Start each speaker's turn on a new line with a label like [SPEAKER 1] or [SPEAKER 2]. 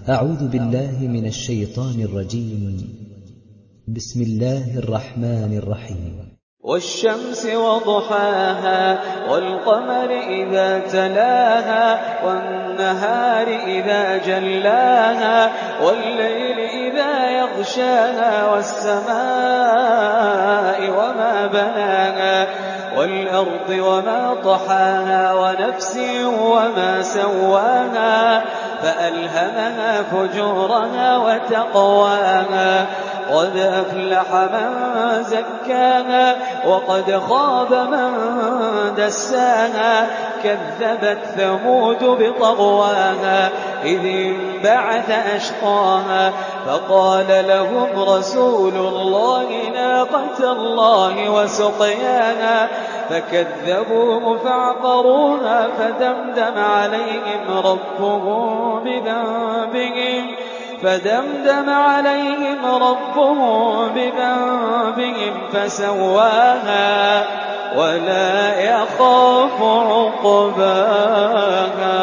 [SPEAKER 1] أعوذ بالله من الشيطان الرجيم. بسم الله الرحمن الرحيم.
[SPEAKER 2] والشمس وضحاها والقمر إذا تلاها والنهار إذا جلاها والليل إذا يغشاها والسماء وما بناها والأرض وما طحاها ونفس وما سواها فألهمها فجورها وتقواها قد أفلح من زكاها وقد خاب من دساها كذبت ثمود بطغواها إذ انبعث أشقاها فقال لهم رسول الله ناقة الله وسقياها فكذبوه فعقروها فدمدم عليهم ربهم بذنبهم فسواها ولا يخاف عقباها.